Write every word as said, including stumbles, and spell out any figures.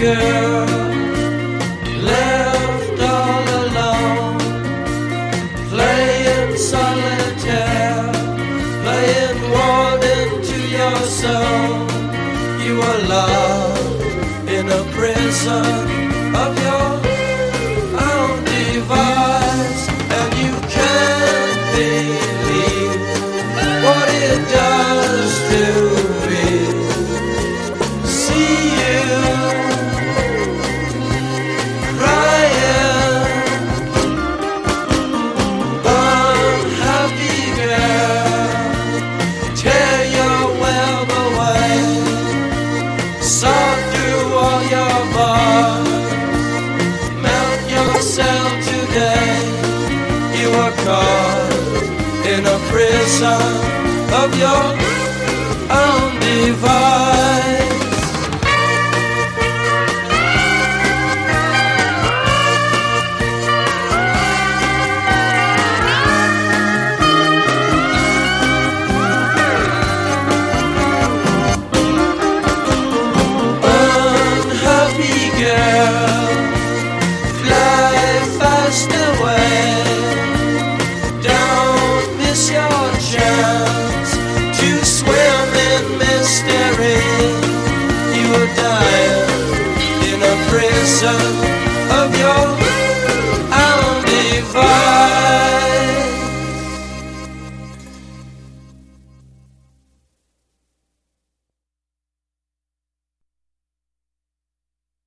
girl, left all alone, playing solitaire, playing war into your soul. You are locked in a prison of your own device, and you can't believe what it does to me. See you crying, unhappy girl, tear your web away, saw through all your bars, melt yourself today. You are caught in a prison of your own device. You were dying in a prison